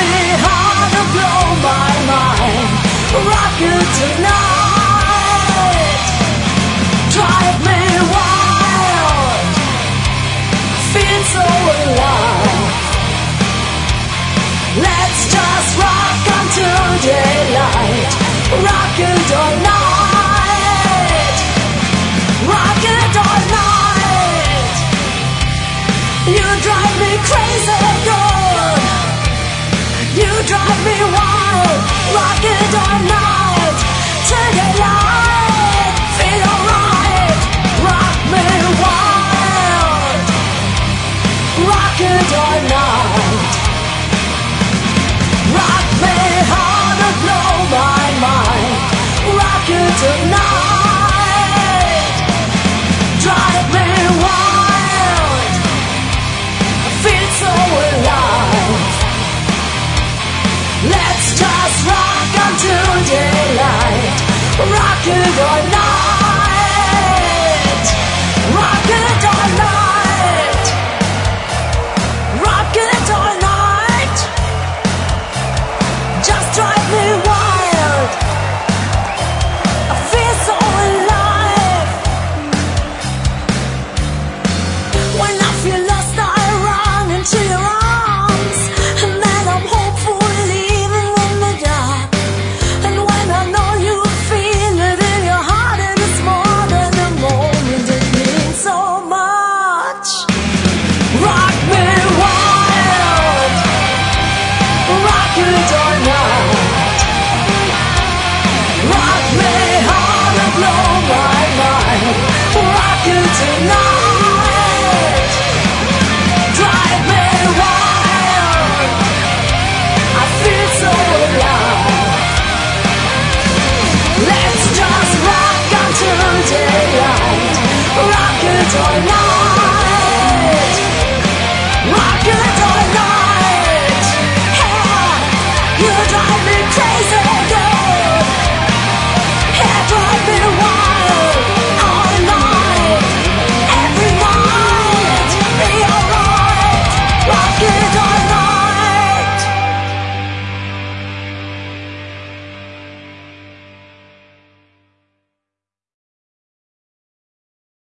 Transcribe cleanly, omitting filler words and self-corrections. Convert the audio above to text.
me hard and blow my mind. Rock it tonight. Drive me wild. Feel so alive. Let's just rock until daylight. Rock it all night. Rock it all night. You drive me crazy, good. You drive me wild. Rock it all night till daylight. Feel alright. Rock me wild. Rock it all night. Rock me hard and blow my mind. Rock it tonight. Drive me wild. I feel so alive. Let's just rock until daylight. Rock it all night. Rock it all night. Rock it all night. Just drive me wild. I feel so alive. When I feel lost, I run into your arms, and then I'm hopeful even in the dark. And when I know you feel it in your heart, it is more than a moment. It means so much. Rock me wild. Rock it all night. Rock me hard and blow my mind. Rock it tonight. Drive me wild. I feel so alive. Let's just rock until daylight. Rock it all night. Rock it all night. Yeah, you